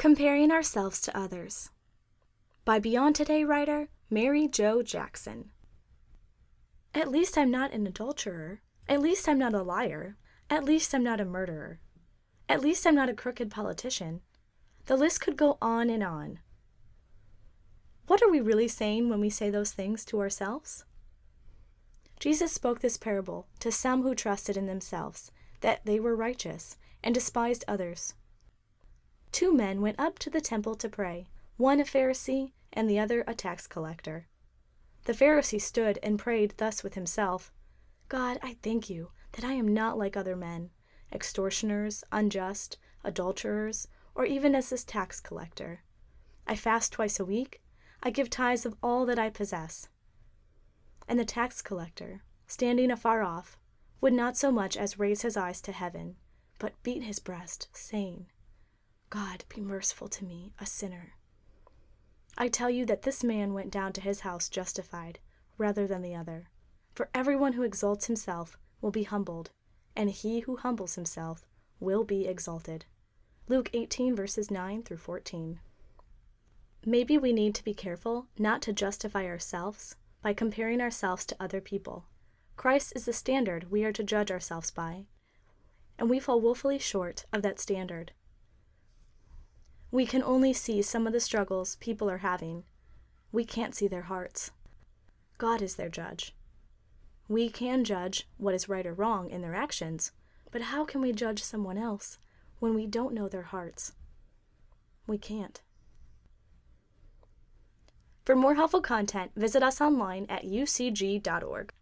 Comparing Ourselves to Others by Beyond Today writer Mary Jo Jackson. At least I'm not an adulterer. At least I'm not a liar. At least I'm not a murderer. At least I'm not a crooked politician. The list could go on and on. What are we really saying when we say those things to ourselves? Jesus spoke this parable to some who trusted in themselves that they were righteous and despised others. 2 men went up to the temple to pray, one a Pharisee and the other a tax collector. The Pharisee stood and prayed thus with himself, God, I thank you that I am not like other men, extortioners, unjust, adulterers, or even as this tax collector. I fast twice a week. I give tithes of all that I possess. And the tax collector, standing afar off, would not so much as raise his eyes to heaven, but beat his breast, saying, God, be merciful to me, a sinner. I tell you that this man went down to his house justified, rather than the other. For everyone who exalts himself will be humbled, and he who humbles himself will be exalted. Luke 18, verses 9 through 14. Maybe we need to be careful not to justify ourselves by comparing ourselves to other people. Christ is the standard we are to judge ourselves by, and we fall woefully short of that standard. We can only see some of the struggles people are having. We can't see their hearts. God is their judge. We can judge what is right or wrong in their actions, but how can we judge someone else when we don't know their hearts? We can't. For more helpful content, visit us online at ucg.org.